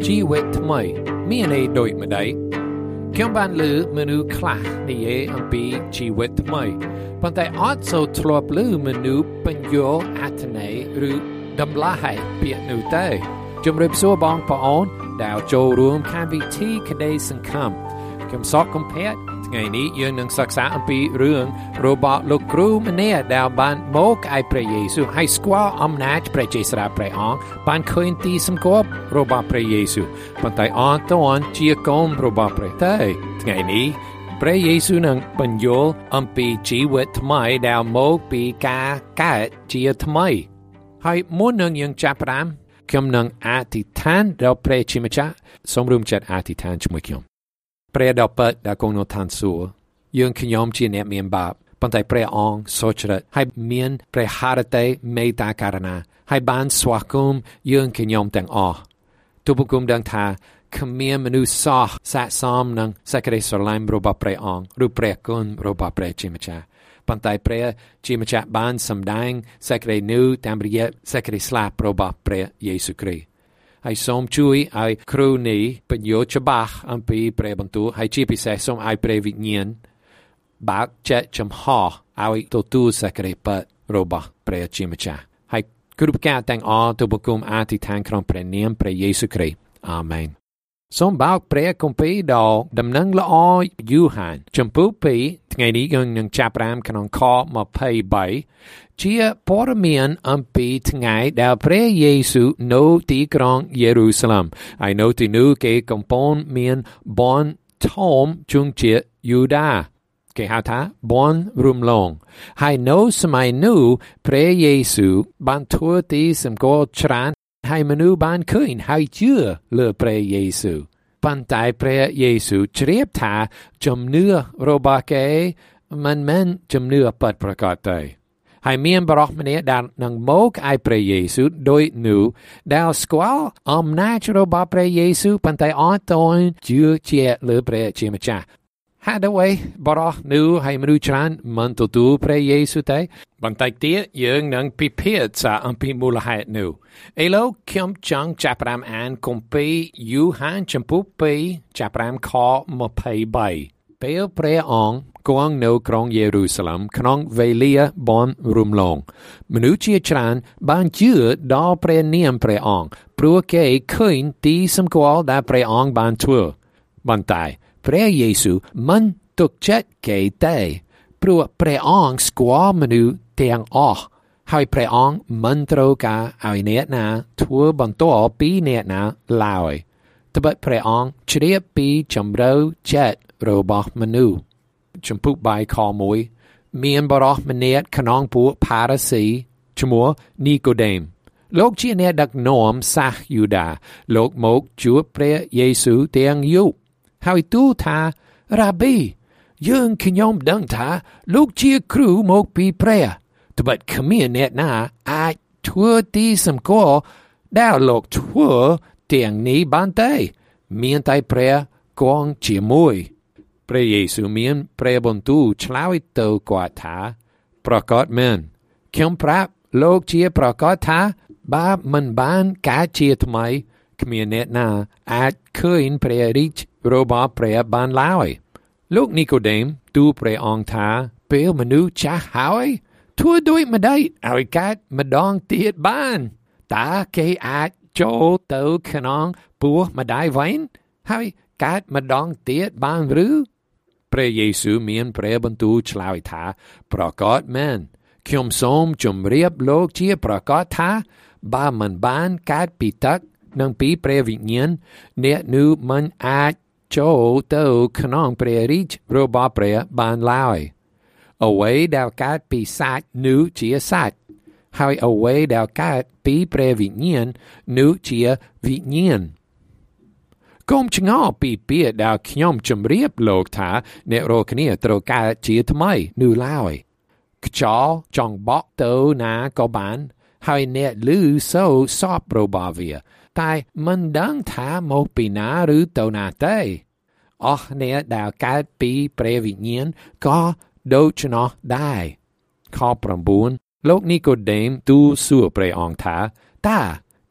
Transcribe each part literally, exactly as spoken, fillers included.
ជីវិតថ្មីមានន័យដូចម្ដេចខ្ញុំបានលើមនុស្សខ្លះនិយាយអំពីជីវិតថ្មីប៉ុន្តែអត់សូវធ្លាប់លើមនុស្សបញ្យល់អត្ថន័យឬតម្លៃពាក្យនោះទេជំរាបសួរបងប្អូនដែលចូលរួមកម្មវិធីក្តីសង្ឃឹមខ្ញុំសកកំភែតថ្ងៃនេះយើងនឹងសិក្សាអំពីរឿងរបស់លោកគ្រូម្នាក់ដែលបានមកឯព្រះយេស៊ូវហើយស្គាល់អំណាចព្រះជាស្រាព្រះអង្គបានឃើញទីសម្គាល់របស់ព្រះយេស៊ូវប៉ុន្តែអត់ទាន់ជាកូនរបស់ព្រះទេថ្ងៃនេះព្រះយេស៊ូវនឹងបញ្យល់អំពីជីវិតថ្មីដែលមកពីការកើតជាថ្មីហើយមុននឹងយើងចាប់ផ្ដើមខ្ញុំនឹងអធិដ្ឋានដល់ព្រះជាម្ចាស់សូមរួមចិត្តអធិដ្ឋានជាមួយខ្ញុំព្រះដ៏ពិតដែលគង់នៅឋានសួគ៌យើងខ្ញុំជាអ្នកមានបាបប៉ុន្តែព្រះអង្គសុចរិតហើយមានព្រះハរតីមេត្តាករុណាហើយបានស្វាគមន៍យើងខ្ញុំទាំងអស់ទូបង្គំដឹងថាគ្មានមនុស្សសោះស័ក្តិសមនឹងសេចក្តីស្រឡាញ់របស់ព្រះអង្គឬព្រះគុណរបស់ព្រះជាម្ចាស់ប៉ុន្តែព្រះជាម្ចាស់បានសម្ដែងសេចក្តីនោះតាមរយៈសេចក្តីស្លាប់របស់ព្រះយេស៊ូវគ្រីស្ទហើយសូមជួយឲ្យគ្រូនេះបញ្យល់ច្បាស់អំពីព្រះបន្ទូលហើយជាពិសេសសូមឲ្យព្រះវិញ្ញាណបើកចិត្តចំហឲ្យទទួលសេចក្តីពិតរបស់ព្រះជាម្ចាស់ហើយគ្រប់ការទាំងអស់ទូបង្គំអធិដ្ឋានក្នុងព្រះនាមព្រះយេស៊ូវគ្រីស្ទអាមែនសូមបើកព្រះគម្ពីរដល់ដំណឹងល្អយូហានចំពោះពីរថ្ងៃនេះយើងនឹងចាប់ផ្ដើមក្នុងខยี่สิบสามជាព័ត៌មានអំពីថ្ងៃដែលព្រះយេស៊ូវនៅទីក្រុងយេរូសាឡិមហើយនៅទីនោះគេកំពុងមានបុណ្យធំជញ្ជាយូដាគេហៅថាបុណ្យរំលងហើយនៅសម័យនោះព្រះយេស៊ូវបានធ្វើទីសម្គាល់ច្រើនហើយមនុស្សបានឃើញហើយជឿលើព្រះយេស៊ូវប៉ុន្តែព្រះយេស៊ូវជ្រាបថាជំនឿរបស់គេមិនមែនជំនឿពិតប្រាកដទេហើយមានបរិសុទ្ធម្នាក់ដែលនឹងមកឯព្រះយេស៊ូវដោយនោះដែលស្គាល់អំណាចរបស់ព្រះយេស៊ូវប៉ុន្តែអត់ទាន់ជឿជាក់លើព្រះជាម្ចាស់ហើយដោយបរិសុទ្ធនោះហើយមនុស្សច្រើនមិនទទួលព្រះយេស៊ូវទេបន្តិចទៀតយើងនឹងពិភាក្សាអំពីមូលហេតុនោះឥឡូវខ្ញុំចង់ចាប់ផ្ដើមអានគម្ពីរយូហានចំពោះពីរចាប់ផ្ដើមខยี่สิบสามពេលព្រះអង្គគង់នៅក្រុងយេរូសាឡិមក្នុងវេលាបុណ្យរំលងមនុស្សជាច្រើនបានជឿដល់ព្រះនាមព្រះអង្គព្រោះគេឃើញទីសម្គាល់ដែលព្រះអង្គបានធ្វើប៉ុន្តែព្រះយេស៊ូវមិនទុកចិត្តគេទេព្រោះព្រះអង្គស្គាល់មនុស្សទាំងអស់ហើយព្រះអង្គមិនត្រូវការឲ្យអ្នកណាធ្វើបន្ទាល់ពីអ្នកណាឡើយត្បិតព្រះអង្គជ្រាបពីជម្រៅចិត្តរបស់មនុស្សចំពុកបាយខមួយមានបរិសុទ្ធម្នាក់ក្នុងពួកផារ៉ាស៊ីឈ្មោះនីកូដេមលោកជាអ្នកដឹកនាំសាសយូដាលោកមកជួបព្រះយេស៊ូវទាំងយប់ហើយទូលថារ៉ាប៊ីយើងខ្ញុំដឹងថាលោកជាគ្រូមកពីព្រះត្បិតគ្មានអ្នកណាអាចធ្វើទីសម្គាល់ដែលលោកធ្វើទាំងនេះបានទេមានតែព្រះគង់ជាមួយព្រះយេស៊ូវមានព្រះបន្ទូលឆ្លើយទៅគាត់ថាប្រកាសមែនខ្ញុំប្រាប់លោកជាប្រកាសថាបើមិនបានកើតជាថ្មីគ្មានអ្នកណាអាចឃើញព្រះរាជរបស់ព្រះបានឡើយលោកនីកូដេមទូលព្រះអង្គថាពេលមនុស្សចាស់ហើយធ្វើដូចម្ដេចឲ្យកើតម្ដងទៀតបានតើគេអាចចូលទៅក្នុងពោះម្ដាយវិញហើយកើតម្ដងទៀតបានឬព្រះយេស៊ូវមានព្រះបន្ទូលឆ្លើយថាប្រកាសមែនខ្ញុំសូមជម្រាបលោកជាប្រកាសថាបើមិនបានកើតពីទឹកនិងពីព្រះវិញ្ញាណអ្នកនោះមិនអាចចូលទៅក្នុងព្រះរាជរបស់ព្រះបានឡើយអ្វីដែលកើតពីសាច់នោះជាសាច់ហើយអ្វីដែលកើតពីព្រះវិញ្ញាណនោះជាវិញ្ញាណកុំឆ្ងល់ពីពាក្យដែលខ្ញុំជម្រាបលោកថាអ្នករាល់គ្នាត្រូវកើតជាថ្មីនោះឡើយខ្យល់ចង់បក់ទៅណាក៏បានហើយអ្នកឮសូរសពរបស់វាតែមិនដឹងថាមកពីណាឬទៅណាទេអស់អ្នកដែលកើតពីព្រះវិញ្ញាណក៏ដូច្នោះដែរខยี่สิบเก้าលោកនីកូដេមទូលសួរព្រះអង្គថាតើ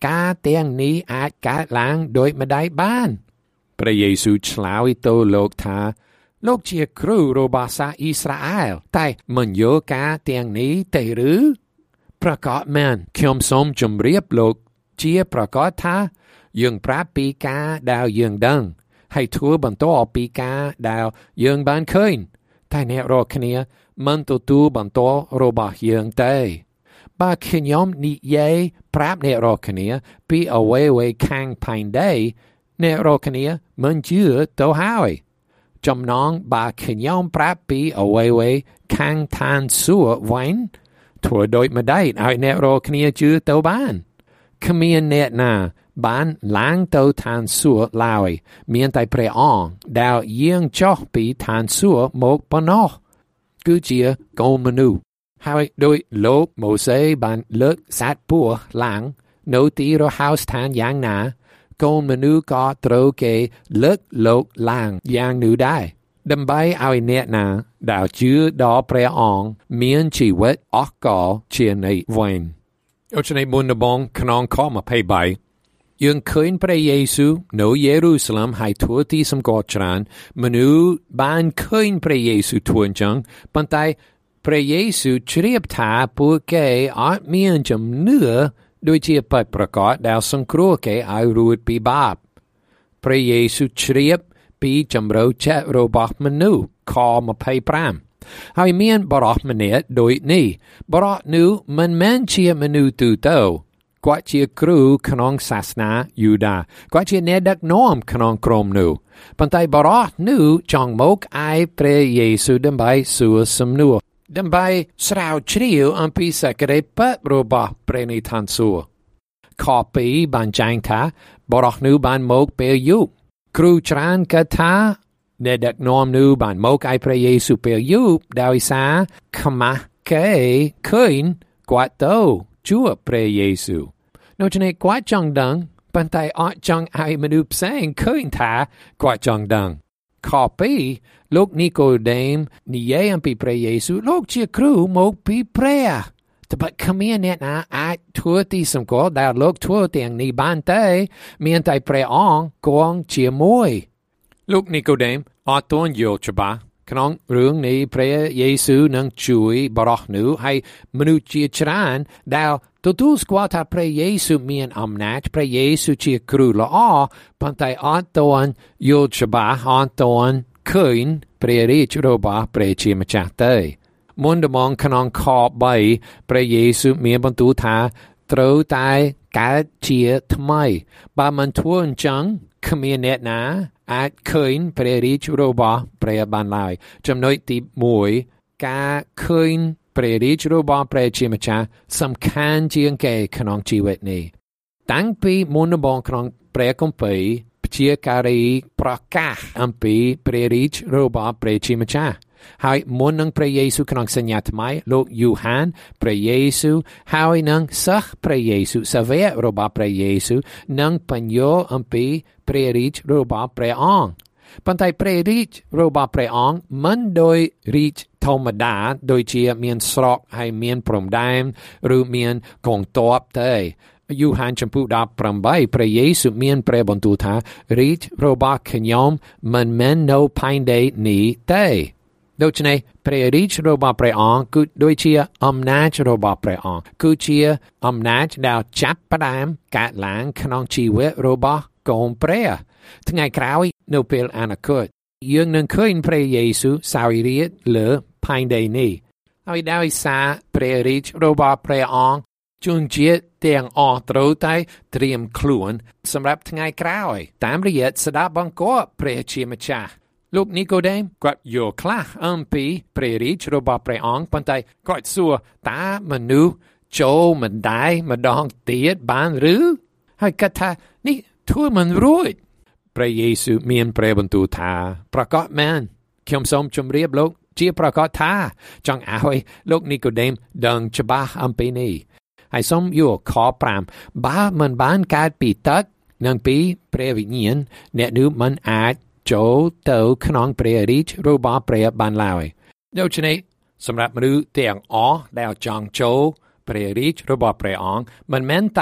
ការទាំងនេះអាចកើតឡើងដោយម្ដាយបានព្រះយេស៊ូវឆ្លើយទៅលោកថាលោកជាគ្រូរបស់សាសអ៊ីស្រាអែលតែមិនយល់ការទាំងនេះទេឬប្រកាសមែនខ្ញុំសូមជម្រាបលោកជាប្រកាសថាយើងប្រាប់ពីការដែលយើងដឹងហើយធ្វើបន្តពីការដែលយើងបានឃើញតែអ្នករាល់គ្នាមិនទទួលបន្តរបស់យើងទេបើខ្ញុំនិយាយប្រាប់អ្នករាល់គ្នាពីអ្វីៗខាងផែនដីអ្នករាល់គ្នាមិនជឿទៅហើយចំណងបើខ្ញុំប្រាប់ពីអ្វីៗខាងឋានសួគ៌វិញធ្វើដូចម្ដេចឲ្យអ្នករាល់គ្នាជឿទៅបានគ្មានអ្នកណាបានឡើងទៅឋានសួគ៌ឡើយមានតែព្រះអង្គដែលយាងចុះពីឋានសួគ៌មកប៉ុណ្ណោះគឺជាកូនមនុស្សហើយដោយលោកម៉ូសេបានលើកសត្វពស់ឡើងនៅទីរហោស្ថានយ៉ាងណាកូនមនុស្សក៏ត្រូវគេលើកលោកឡើងយ៉ាងនោះដែរដើម្បីឲ្យអ្នកណាដែលជឿដល់ព្រះអង្គមានជីវិតអស់កលជានិច្ចវិញដូច្នេះមុនដំបូងក្នុងខម្ភៃបីយើងឃើញព្រះយេស៊ូវនៅយេរូសាឡិមហើយធ្វើទីសម្គាល់ច្រើនមនុស្សបានឃើញព្រះយេស៊ូវធ្វើអញ្ចឹងប៉ុន្តែព្រះយេស៊ូវជ្រាបថាពួកគេអត់មានជំនឿដូចជាពិតប្រាកដដែលសង្គ្រោះគេឲ្យរួចពីបាបព្រះយេស៊ូវជ្រាបពីចម្រូវចិត្តរបស់មនុស្សខម្ភៃប្រាំហើយមានបរិសម្នាក់ដូចនេះបរិសនោះមិនមែនជាមនុស្សទូទៅគាត់ជាគ្រូក្នុងសាសនាយូដាគាត់ជាអ្នកដឹកនាំក្នុងក្រុមនោះប៉ុន្តែបរិសនោះចង់មកឯព្រះយេស៊ូវដើម្បីសួរសំណួរដើម្បីស្រាវជ្រាវអំពីសេចក្តីពិតរបស់ព្រះនិទានសួគ៌ខពីរបានចែងថាបរិសនោះបានមកពេលយប់គ្រូច្រើនគិតថាអ្នកដឹកនាំនោះបានមកឯព្រះយេស៊ូវពេលយប់ដោយសារខ្មាស់គេឃើញគាត់ទៅជួបព្រះយេស៊ូវដូច្នេះគាត់ចង់ដឹងប៉ុន្តែអត់ចង់ឲ្យមនុស្សផ្សេងឃើញថាគាត់ចង់ដឹងខពីរលោកនីកូដេមនិយាយអំពីព្រះយេស៊ូវលោកជាគ្រូមកពីព្រះតែបើគ្មានអ្នកណាអាចធ្វើទីសម្គាល់ដែលលោកធ្វើទាំងនេះបានទេមានតែព្រះអង្គគង់ជាមួយលោកនីកូដេមអត់ទាន់យល់ច្បាស់ក្នុងរឿងនេះព្រះយេស៊ូវនឹងជួយបរិសនោះឲ្យមនុស្សជាច្រើនដែលទទួលស្គាល់ថាព្រះយេស៊ូវមានអំណាចព្រះយេស៊ូវជាគ្រូល្អប៉ុន្តែអត់ទាន់យល់ច្បាស់អត់ទាន់ឃើញព្រះរាជរបស់ព្រះជាម្ចាស់ទេមុនដំបូងក្នុងខបីព្រះយេស៊ូវមានបន្ទូលថាត្រូវតែកើតជាថ្មីបើមិនធ្វើអញ្ចឹងគ្មានអ្នកណាអាចឃើញព្រះរាជរបស់ព្រះបានឡើយចំណុចទីមួយការឃើញព្រះរាជរបស់ព្រះជាម្ចាស់សំខាន់ជាងគេក្នុងជីវិតនេះតាំងពីមុនដំបូងក្នុងព្រះគម្ពីរជាការីប្រកាសអំពីព្រះរាជរបស់ព្រះជាម្ចាស់ហើយមុននឹងព្រះយេស៊ូវក្នុងសញ្ញាថ្មីលោកយូហានព្រះយេស៊ូវហើយនឹងសិស្សព្រះយេស៊ូវសាវករបស់ព្រះយេស៊ូវនឹងបញ្យល់អំពីព្រះរាជរបស់ព្រះអង្គប៉ុន្តែព្រះរាជរបស់ព្រះអង្គមិនដោយរាជធម្មតាដូចជាមានស្រុកហើយមានព្រំដែនឬមានកងទ័ពទេយូហានចំពុដប់ប្រាំបីព្រះយេស៊ូវមានព្រះបន្ទូលថារាជរបស់ខ្ញុំមិនមែននៅផែនដីនេះទេដូច្នេះព្រះរាជរបស់ព្រះអង្គគឺដូចជាអំណាចរបស់ព្រះអង្គគឺជាអំណាចដែលចាប់ផ្ដើមកើតឡើងក្នុងជីវិតរបស់កូនព្រះថ្ងៃក្រោយនៅពេលអនាគតយើងនឹងឃើញព្រះយេស៊ូវសោយរាជ្យលើផែនដីនេះហើយដោយសារព្រះរាជរបស់ព្រះអង្គជនជាតិទាំងអស់ត្រូវតែត្រៀមខ្លួនសម្រាប់ថ្ងៃក្រោយតាមរយៈស្ដាប់បង្គាប់ព្រះជាម្ចាស់លោកនីកូដេមគាត់យល់ខ្លះអំពីព្រះរាជរបស់ព្រះអង្គប៉ុន្តែគាត់សួរតើមនុស្សចូលមិនដែរម្ដងទៀតបានឬហើយគាត់ថានេះធ្វើមិនរួចព្រះយេស៊ូវមានព្រះបន្ទូលថាប្រកាសមែនខ្ញុំសូមជម្រាបលោកជាប្រកាសថាចង់ឲ្យលោកនីកូដេមដឹងច្បាស់អំពីនេះហើយសូមយល់ខប្រាំបើមិនបានកើតពីទឹកនិងពីព្រះវិញ្ញាណអ្នកនោះមិនអាចចូលទៅក្នុងព្រះរាជរបស់ព្រះបានឡើយដូច្នេះសម្រាប់មនុស្សទាំងអស់ដែលចង់ចូលព្រះរាជរបស់ព្រះអង្គមិនមែនតែ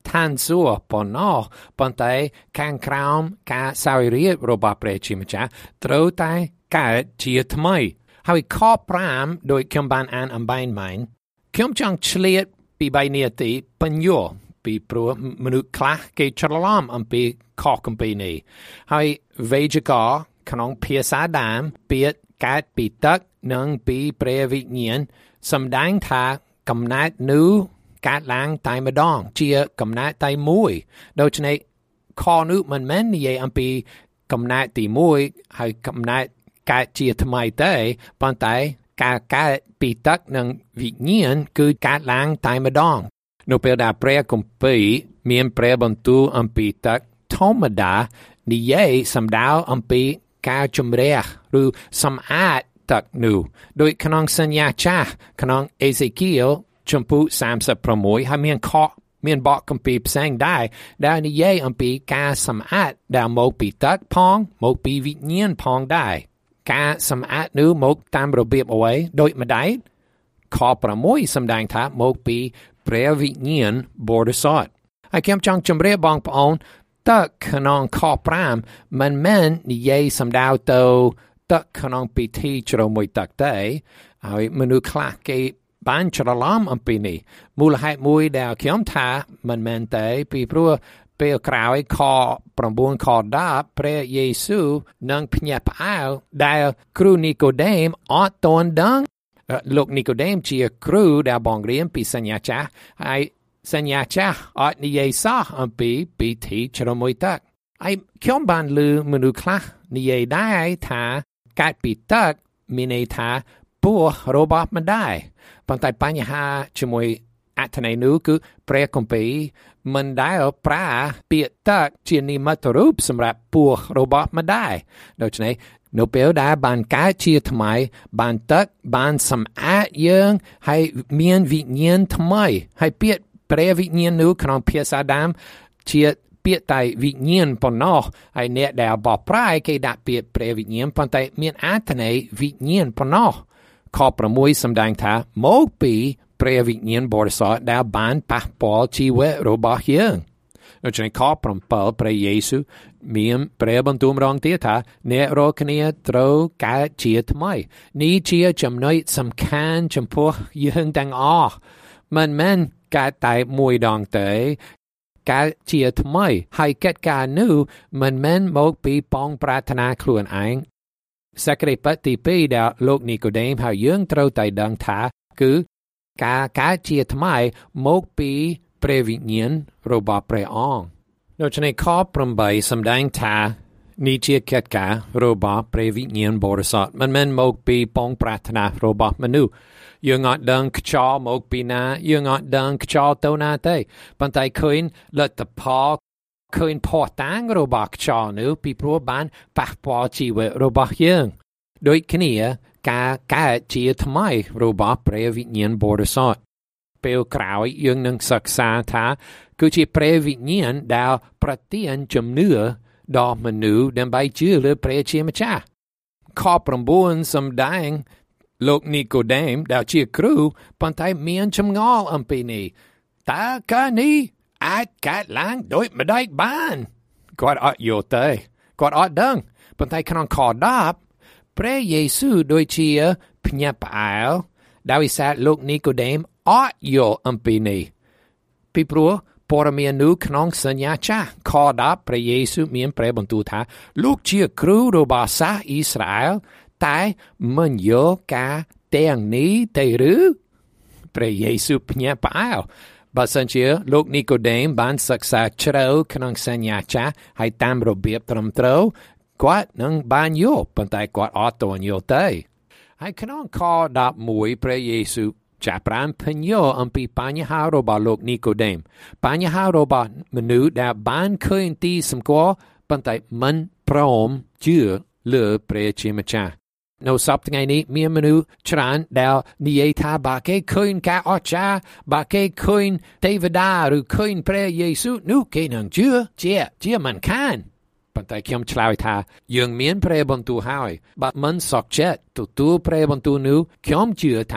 ឋានសួគ៌ប៉ុណ្ណោះប៉ុន្តែខាងក្រោមការសោយរាជរបស់ព្រះជាម្ចាស់ត្រូវតែកើតជាថ្មីហើយខប្រាំដោយខ្ញុំបានអានអំបែងមិញខ្ញុំចង់ឆ្លៀតពីបីនាទីបញ្យល់ពីព្រោះមនុស្សខ្លះគេច្រឡំអំពីខគម្ពីរនេះហើយវេយ្យាករណ៍ក្នុងភាសាដើមពាក្យកើតពីទឹកនិងពីព្រះវិញ្ញាណសំដែងថាកំណើតនោះកើតឡើងតែម្ដងជាកំណើតតែមួយដូច្នេះខនោះមិនមែននិយាយអំពីកំណើតទីមួយហើយកំណើតកើតជាថ្មីទេប៉ុន្តែការកើតពីទឹកនិងវិញ្ញាណគឺកើតឡើងតែម្ដងនៅពេលដែលព្រះគម្ពីរមានព្រះបន្ទូលអំពីទឹកធម្មតានិយាយសំដៅអំពីការជំរះឬសម្អាតទឹកនោះដោយក្នុងសញ្ញាចាស់ក្នុងអេសេគៀលជំពូកសាមសិបប្រាំមួយហើយមានខមានបទគម្ពីរផ្សេងដែរដែលនិយាយអំពីការសម្អាតដែលមកពីទឹកផងមកពីវិញ្ញាណផងដែរការសម្អាតនោះមកតាមរបៀបអ្វីដូចម្ដេចខប្រាំមួយសម្ដែងថាមកពីព្រះវិញ្ញាណបរិសុទ្ធហើយខ្ញុំចង់ជម្រាបបងប្អូនទឹកក្នុងខប្រាំមិនមែននិយាយសំដៅទៅទឹកក្នុងពិធីជ្រមុជទឹកទេហើយមនុស្សខ្លះគេបានច្រឡំអំពីនេះមូលហេតុមួយដែលខ្ញុំថាមិនមែនទេពីព្រោះពេលក្រោយខប្រាំបួនខដប់ព្រះយេស៊ូវនឹងភ្ញាក់ផ្អើលដែលគ្រូនីកូដេមអត់ទាន់ដឹងលោកនីកូដេមជាគ្រូដែលបង្រៀនពីសញ្ញាចាស់ហើយសញ្ញាចាស់អត់និយាយសោះអំពីពិធីជ្រមុជទឹកហើយខ្ញុំបានឮមនុស្សខ្លះនិយាយដែរថាកើតពីទឹកមានន័យថាពោះរបស់ម្ដាយប៉ុន្តែបញ្ហាជាមួយអត្ថន័យនោះគឺព្រះគម្ពីរមិនដែលប្រើពាក្យទឹកជានិមិត្តរូបសម្រាប់ពោះរបស់ម្ដាយដូច្នេះនៅពេលដែលបានកើតជាថ្មីបានទឹកបានសម្អាតយើងហើយមានវិញ្ញាណថ្មីហើយពាក្យព្រះវិញ្ញាណនោះក្នុងភាសាដើមជាពាក្យតែវិញ្ញាណប៉ុណ្ណោះហើយអ្នកដែលបកប្រែគេដាក់ពាក្យព្រះវិញ្ញាណប៉ុន្តែមានអត្ថន័យវិញ្ញាណប៉ុណ្ណោះខប្រាំមួយសម្ដែងថាមកពីព្រះវិញ្ញាណបរិសុទ្ធដែលបានប៉ះពាល់ជីវិតរបស់យើងដូច្នេះខប្រាំbảyព្រះយេស៊ូវមានព្រះបន្ទូលម្ដងទៀតថាអ្នករាល់គ្នាត្រូវកើតជាថ្មីនេះជាចំណុចសំខាន់ចំពោះយើងទាំងអស់មិនមែនកើតតែមួយដងទេកើតជាថ្មីហើយកិច្ចការនោះមិនមែនមកពីបងប្រាថ្នាខ្លួនឯងសក្តិបត្តិទីពីរដែលលោកនីកូដេមហើយយើងត្រូវតែដឹងថាគឺការកើតជាថ្មីមកពីព្រះវិញ្ញាណរបស់ព្រះអង្គដូច្នេះខប្រាំបីសម្ដែងថានេះជាកិច្ចការរបស់ព្រះវិញ្ញាណបរិសុទ្ធមិនមែនមកពីបងប្រាថ្នារបស់មនុស្សយើងអត់ដឹងខ្យល់មកពីណាយើងអត់ដឹងខ្យល់ទៅណាទេប៉ុន្តែឃើញលទ្ធផលឃើញផុសតាងរបស់ខ្យល់នោះពីព្រោះបានប៉ះពាល់ជីវិតរបស់យើងដូចគ្នាការកើតជាថ្មីរបស់ព្រះវិញ្ញាណបរិសុទ្ធពេលក្រោយយើងនឹងសិក្សាថាគឺជាព្រះវិញ្ញាណដែលប្រទានជំនឿដល់មនុស្សដើម្បីជឿលើព្រះជាម្ចាស់ខប្រាំបួនសម្ដែងលោកនីកូដេមដែលជាគ្រូប៉ុន្តែមានចម្ងល់អំពីនេះតើការនេះអាចកើតឡើងដោយម្ដេចបានគាត់អត់យល់ទេគាត់អត់ដឹងប៉ុន្តែក្នុងខដប់ព្រះយេស៊ូវដូចជាភ្ញាក់ផ្អើលដោយសារលោកនីកូដេមអត់យល់អំពីនេះពីព្រោះព័ត៌មាននោះក្នុងសញ្ញាចាស់ខដប់ព្រះយេស៊ូវមានព្រះបន្ទូលថាលោកជាគ្រូរបស់សាសអ៊ីស្រាអែលតែមិនយល់ការទាំងនេះទេឬព្រះយេស៊ូវភ្ញាក់ផ្អើលបើសិនជាលោកនីកូដេមបានសិក្សាជ្រៅក្នុងសញ្ញាចាស់ហើយតាមរបៀបត្រឹមត្រូវគាត់នឹងបានយល់ប៉ុន្តែគាត់អត់ទាន់យល់ទេហើយក្នុងខដប់មួយព្រះយេស៊ូវចាប់ផ្ដើមពន្យល់អំពីបញ្ហារបស់លោកនីកូដេមបញ្ហារបស់មនុស្សដែលបានឃើញទីសម្គាល់ប៉ុន្តែមិនព្រមជឿលើព្រះជាម្ចាស់នៅសប្តាហ៍ថ្ងៃនេះមានមនុស្សច្រើនដែលនិយាយថាបើគេឃើញការអស្ចារ្យបើគេឃើញទេវតាឬឃើញព្រះយេស៊ូវនោះគេនឹងជឿជាជាមិនខានប៉ុន្តែខ្ញុំឆ្លើយថាយើងមានព្រះបន្ទូលហើយបើមិនសោកចិត្តទទួលព្រះបន្ទូលនោះខ្ញុំជឿថា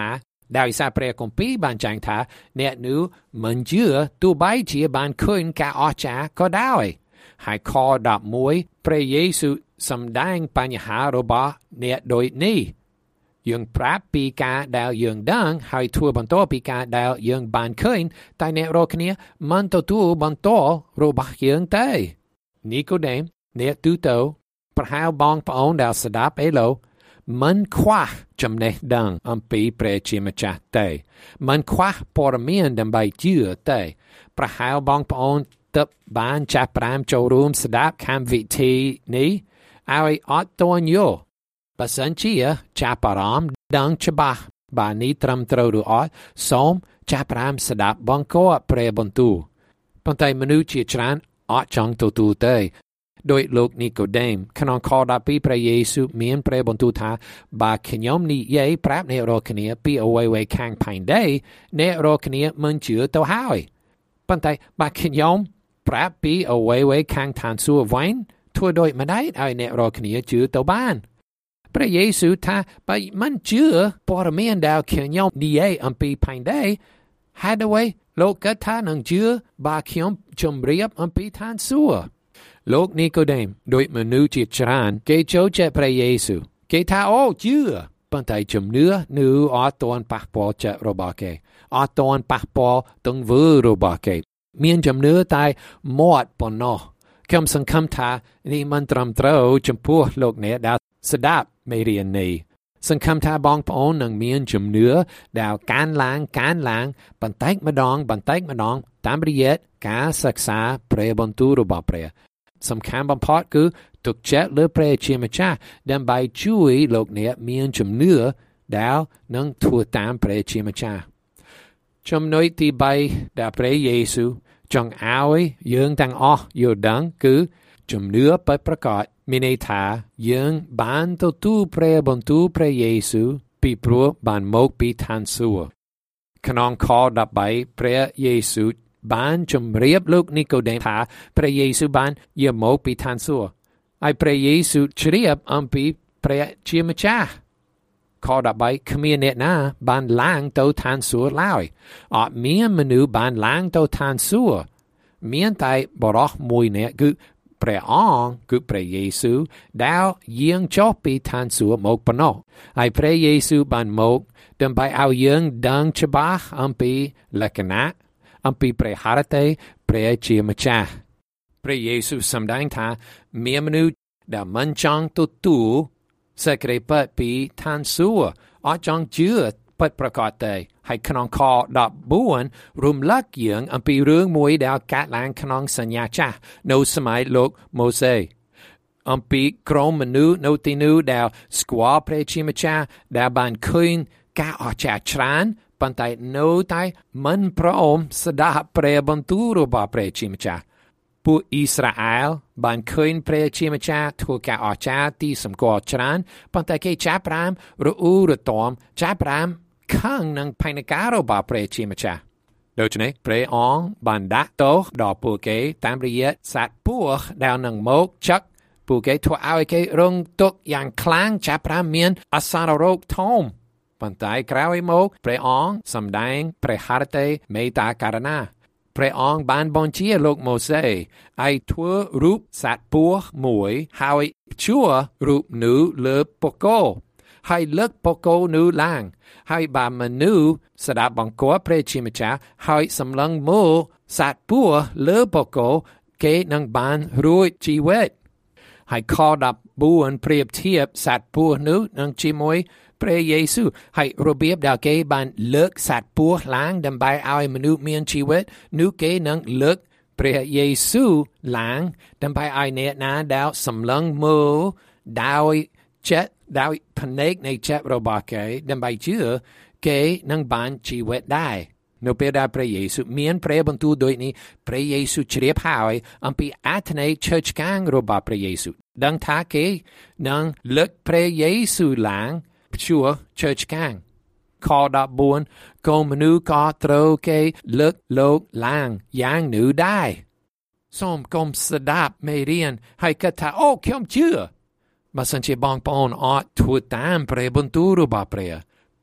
ដោយសារព្រះគម្ពីរបានចែងថាអ្នកនោះមិនជឿទោះបីជាបានឃើញការអស្ចារ្យក៏ដោយហើយខដប់មួយព្រះយេស៊ូវសម្ដែងបញ្ហារបស់អ្នកដូចនេះយើងប្រាប់ពីការដែលយើងដឹងហើយធ្វើបន្តពីការដែលយើងបានឃើញតែអ្នករាល់គ្នាមិនទទួលបន្តរបស់យើងទេនីកូដេមអ្នកទូទៅប្រហែលបងប្អូនដែលស្ដាប់ឥឡូវមិនខ្វះចំណេះដឹងអំពីព្រះជាម្ចាស់ទេមិនខ្វះព័ត៌មានដើម្បីជឿទេប្រហែលបងប្អូនទើបបានចាប់ផ្ដើមចូលរួមស្ដាប់កម្មវិធីនេះឲ្យអត់ទាន់យល់បើសិនជាចាប់អារម្មណ៍ដឹងច្បាស់បាននេះត្រឹមត្រូវឬអត់សូមចាប់ផ្ដើមស្ដាប់បង្គាប់ព្រះបន្ទូលប៉ុន្តែមនុស្សជាច្រើនអត់ចង់ទទួលទេដោយលោកនីកូដេមក្នុងខដប់ពីរព្រះយេស៊ូវមានព្រះបន្ទូលថាបើខ្ញុំនិយាយប្រាប់អ្នករាល់គ្នាពីអ្វីៗខាងផែនដីអ្នករាល់គ្នាមិនជឿទៅហើយប៉ុន្តែបើខ្ញុំប្រាប់ពីអ្វីៗខាងឋានសួគ៌វិញធ្វើដូចម្តេចឲ្យអ្នករាល់គ្នាជឿទៅបានព្រះយេស៊ូវថាបើមិនជឿព័ត៌មានដែលខ្ញុំនិយាយអំពីផែនដីហេតុអ្វីលោកគិតថានឹងជឿបើខ្ញុំជម្រាបអំពីឋានសួគ៌លោកនីកូដេមដោយមនុស្សជាច្រើនគេចូលចិត្តព្រះយេស៊ូវគេថាអូជឿប៉ុន្តែជំនឿនៅអត់ទាន់ប៉ះពាល់ចិត្តរបស់គេអត់ទាន់ប៉ះពាល់ទង្វើរបស់គេមានជំនឿតែមាត់ប៉ុណ្ណោះខ្ញុំសង្ឃឹមថានេះមិនត្រឹមត្រូវចំពោះលោកអ្នកដែលស្ដាប់មេរៀននេះសង្ឃឹមថាបងប្អូននឹងមានជំនឿដែលកើនឡើងកើនឡើងបន្តិចម្ដងបន្តិចម្ដងតាមរយៈការសិក្សាព្រះបន្ទូលរបស់ព្រះសំខាន់បំផុតគឺទុកចិត្តលើព្រះជាម្ចាស់ដើម្បីជួយលោកអ្នកមានជំនឿដែលនឹងធ្វើតាមព្រះជាម្ចាស់ចំណុចទីបីដែលព្រះយេស៊ូវចង់ឲ្យយើងទាំងអស់យល់ដឹងគឺជំនឿពិតប្រាកដមានន័យថាយើងបានទទួលព្រះបន្ទូលព្រះយេស៊ូវពីព្រោះបានមកពីឋានសួគ៌ក្នុងខដប់បីព្រះយេស៊ូវបានជម្រាបលោកនីកូដេមថាព្រះយេស៊ូវបានយាងមកពីឋានសួគ៌ហើយព្រះយេស៊ូវជ្រាបអំពីព្រះជាម្ចាស់ខដប់បីគ្មានអ្នកណាបានឡើងទៅឋានសួគ៌ឡើយអត់មានមនុស្សបានឡើងទៅឋានសួគ៌មានតែបរិសុទ្ធមួយនាក់គឺព្រះអង្គគឺព្រះយេស៊ូវដែលយាងចុះពីឋានសួគ៌មកប៉ុណ្ណោះហើយព្រះយេស៊ូវបានមកដើម្បីឲ្យយើងដឹងច្បាស់អំពីលក្ខណៈអំពីព្រះハរតីព្រះជាម្ចាស់ព្រះយេស៊ូវសម្ដែងថាមានមនុស្សដែលមិនចង់ទទួលសេចក្តីពិតពីឋានសួគ៌អត់ចង់ជឿពិតប្រាកដទេហើយក្នុងខដប់បួនរំលឹកយើងអំពីរឿងមួយដែលកើតឡើងក្នុងសញ្ញាចាស់នៅសម័យលោកម៉ូសេអំពីក្រុមមនុស្សនៅទីនោះដែលស្គាល់ព្រះជាម្ចាស់ដែលបានឃើញការអស្ចារ្យច្រើនប៉ុន្តែនៅតែមិនព្រមស្ដាប់ព្រះបន្ទូលរបស់ព្រះជាម្ចាស់ពួកអ៊ីស្រាអែលបានឃើញព្រះជាម្ចាស់ធ្វើការអស្ចារ្យទីសម្គាល់ច្រើនប៉ុន្តែគេចាប់ផ្ដើមរអ៊ូរទាំចាប់ផ្ដើមខឹងនឹងផែនការរបស់ព្រះជាម្ចាស់ដូច្នេះព្រះអង្គបានដាក់ទោសដល់ពួកគេតាមរយៈសត្វពស់ដែលនឹងមកចឹកពួកគេធ្វើឲ្យគេរងទុក្ខយ៉ាងខ្លាំងចាប់ផ្ដើមមានអសររោគធំប៉ុន្តែក្រោយមកព្រះអង្គសម្ដែងព្រះハរតីមេត្តាករុណាព្រះអង្គបានបញ្ជាលោកម៉ូសេឲ្យធ្វើរូបសត្វពស់មួយហើយព្យួររូបនោះលើបកគោហើយលើកបកគោនោះឡើងហើយបើមនុស្សស្ដាប់បង្គាប់ព្រះជាម្ចាស់ហើយសម្លឹងមើលសត្វពស់លើបកគោគេនឹងបានរួចជីវិតហើយខដប់បួនប្រៀបធៀបសត្វពស់នោះនឹងជាមួយព្រះយេស៊ូវហើយរបៀបដែលគេបានលើកសត្វពស់ឡើងដើម្បីឲ្យមនុស្សមានជីវិតនោះគេនឹងលើកព្រះយេស៊ូវឡើងដើម្បីឲ្យអ្នកណាដែលសម្លឹងមើលដោយចិត្តដោយភ្នែកនៃចិត្តរបស់គេដើម្បីជឿគេនឹងបានជីវិតដែរនៅពេលដែលព្រះយេស៊ូវមានព្រះបន្ទូលដូចនេះព្រះយេស៊ូវជ្រាបហើយអំពីអត្ថន័យជ្រៅឆ្កាងរបស់ព្រះយេស៊ូវដឹងថាគេនឹងលើកព្រះយេស៊ូវឡើងព្យួរជ្រៅឆ្កាងខដប់បួនកុំមនុស្សក៏ត្រូវគេលើកលោកឡើងយ៉ាងនោះដែរសូមកុំស្ដាប់មេរៀនហើយគិតថាអូខ្ញុំជឿបើសិនជាបងប្អូនអត់ធ្វើតាមព្រះបន្ទូលរបស់ព្រះ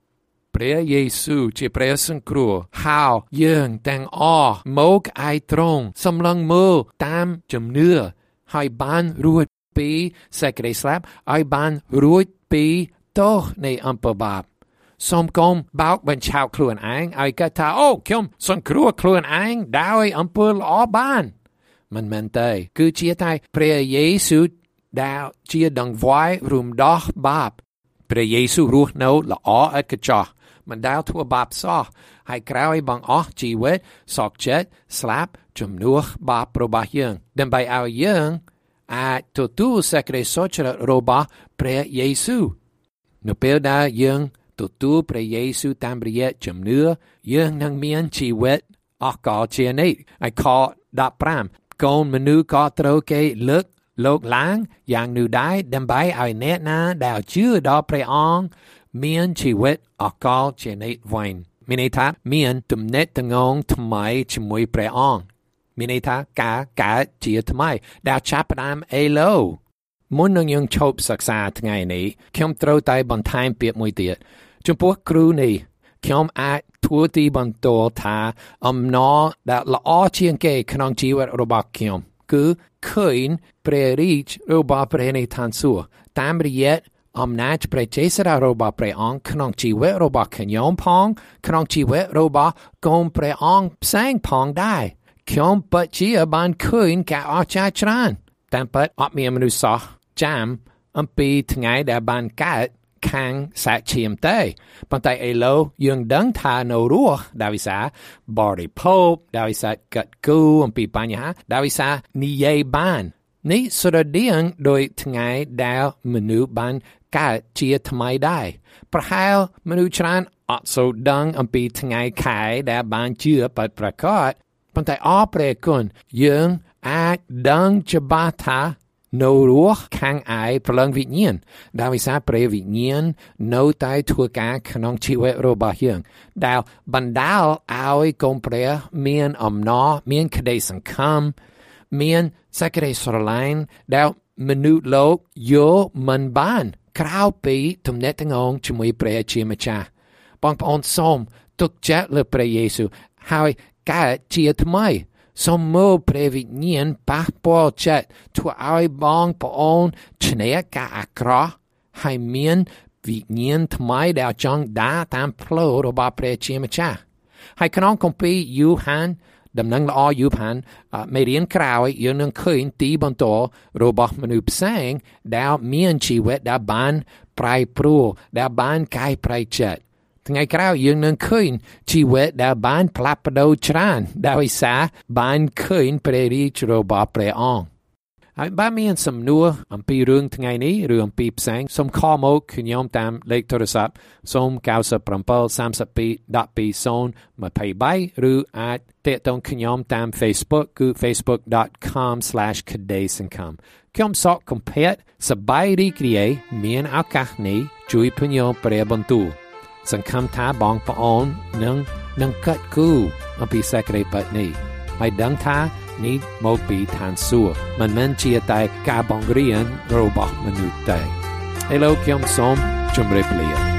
ព្រះយេស៊ូវជាព្រះសង្គ្រោះហើយយើងទាំងអស់មកឯទ្រង់សម្លឹងមើលតាមជំនឿហើយបានរួចពីសេចក្តីស្លាប់ហើយបានរួចពីទោសនៃអំពើបាបសូមកុំបោកបញ្ឆោតខ្លួនឯងឲ្យគិតថាអូខ្ញុំសង្គ្រោះខ្លួនឯងដោយអំពើល្អបានមិនមែនទេគឺជាតែព្រះយេស៊ូវដែលជាដង្វាយរំដោះបាបព្រះយេស៊ូវរស់នៅល្អឥតខ្ចោះមិនដែលធ្វើបាបសោះហើយក្រោយបង្អស់ជីវិតសោកចិត្តស្លាប់ជំនួសបាបរបស់យើងដើម្បីឲ្យយើងអាចទទួលសេចក្តីសុខរបស់ព្រះយេស៊ូវនៅពេលដែលយើងទទួលព្រះយេស៊ូវតាមរយៈជំនឿយើងនឹងមានជីវិតអស់កលជានិច្ចហើយខដប់ប្រាំកូនមនុស្សក៏ត្រូវគេលើកលោកឡើងយ៉ាងនោះដែរដើម្បីឲ្យអ្នកណាដែលជឿដល់ព្រះអង្គមានជីវិតអស់កលជានិច្ចវិញមានន័យថាមានទំនាក់ទំនងថ្មីជាមួយព្រះអង្គមានន័យថាការកើតជាថ្មីដែលចាប់ផ្ដើមឥឡូវមុននឹងយើងឈប់សិក្សាថ្ងៃនេះខ្ញុំត្រូវតែបន្ថែមពាក្យមួយទៀតចំពោះគ្រូនេះខ្ញុំអាចធ្វើទីបន្ទោថាអំណរដែលល្អជាងគេក្នុងជីវិតរបស់ខ្ញុំគឺឃើញព្រះរាជរបស់ព្រះនិធានសួគ៌តាមរយៈអំណាចព្រះចេស្តារបស់ព្រះអង្គក្នុងជីវិតរបស់ខ្ញុំផងក្នុងជីវិតរបស់កូនព្រះអង្គផ្សេងផងដែរខ្ញុំពិតជាបានឃើញការអស្ចារ្យច្រើនតាមពិតអត់មានមនុស្សសោះចាំអំពីថ្ងៃដែលបានកើតខាងសាច់ឈាមទេប៉ុន្តែឥឡូវយើងដឹងថានៅរស់ដោយសារបរិភោគដោយសារកាត់គូអំពីបញ្ហាដោយសារនិយាយបាននេះស្រដៀងដោយថ្ងៃដែលមនុស្សបានកើតជាថ្មីដែរប្រហែលមនុស្សច្រើនអត់សូវដឹងអំពីថ្ងៃខែដែលបានជឿពិតប្រាកដប៉ុន្តែអរព្រះគុណយើងអាចដឹងច្បាស់ថានៅរស់ខាងឯព្រលឹងវិញ្ញាណដែលវិសាព្រះវិញ្ញាណនៅតែធ្វើការក្នុងជីវិតរបស់យើងដែលបណ្ដាលឲ្យកូនព្រះមានអំណរមានក្តីសង្ឃឹមមានសេចក្តីស្រឡាញ់ដែលមនុស្សលោកយកមិនបានក្រៅពីទំនាក់ទំនងជាមួយព្រះជាម្ចាស់បងប្អូនសូមទុកចិត្តលើព្រះយេស៊ូវហើយកើតជាថ្មីសូមមើលព្រះវិញ្ញាណប៉ះពាល់ចិត្តធ្វើឲ្យបងប្អូនឈ្នះការអាក្រក់ហើយមានវិញ្ញាណថ្មីដែលចង់ដើរតាមផ្លូវរបស់ព្រះជាម្ចាស់ហើយក្នុងគម្ពីរយូហានដំណឹងល្អយូហានមេរៀនក្រោយយើងនឹងឃើញទីបន្ទាល់របស់មនុស្សផ្សេងដែលមានជីវិតដែលបានប្រែប្រួលដែលបានកែប្រែចិត្តថ្ងៃក្រោយយើងនឹងឃើញជីវិតដែលបានផ្លាស់ប្ដូរច្រើនដោយសារបានឃើញព្រះរាជរបស់ព្រះអង្គហើយបើមានសំណួរអំពីរឿងថ្ងៃនេះឬអំពីផ្សេងសូមខលមកខ្ញុំតាមលេខទូរស័ព្ទសូម九bảy 32 12 ឬអាចទាក់ទងខ្ញុំតាម Facebook គឺ facebook dot com slash kadaysangkham ខ្ញុំសកកំភែតសប្បាយរីករាយមានឱកាសនេះជួយពញ្ញព្រះបន្ទូលសង្ឃឹមថាបងប្អូននឹងនឹងកាត់គូអំពីសេចក្តីពិតនេះហើយដឹងថានេះមកពីឋានសួគ៌មិនមែនជាតែការបង្រៀនរបស់មនុស្សទេឥឡូវខ្ញុំសូមជម្រាបលា